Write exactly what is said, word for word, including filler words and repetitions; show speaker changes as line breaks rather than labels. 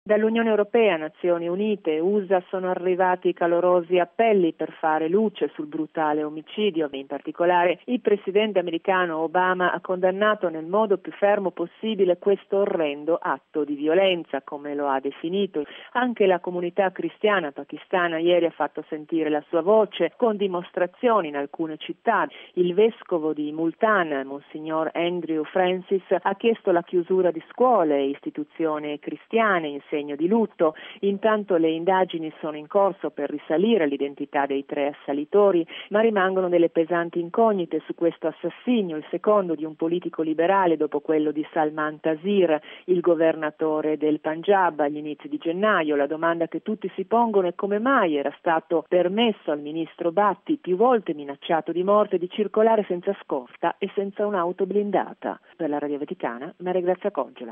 Dall'Unione Europea, Nazioni Unite e U S A sono arrivati calorosi appelli per fare luce sul brutale omicidio. In particolare, il presidente americano Obama ha condannato nel modo più fermo possibile questo orrendo atto di violenza, come lo ha definito. Anche la comunità cristiana pakistana ieri ha fatto sentire la sua voce con dimostrazioni in alcune città. Il vescovo di Multan, Monsignor Andrew Francis, ha chiesto la chiusura di scuole e istituzioni cristiane in segno di lutto. Intanto le indagini sono in corso per risalire l'identità dei tre assalitori, ma rimangono delle pesanti incognite su questo assassinio, il secondo di un politico liberale dopo quello di Salman Taseer, il governatore del Punjab agli inizi di gennaio. La domanda che tutti si pongono è come mai era stato permesso al ministro Bhatti, più volte minacciato di morte, di circolare senza scorta e senza un'auto blindata. Per la Radio Vaticana, Maria Grazia Coggiola.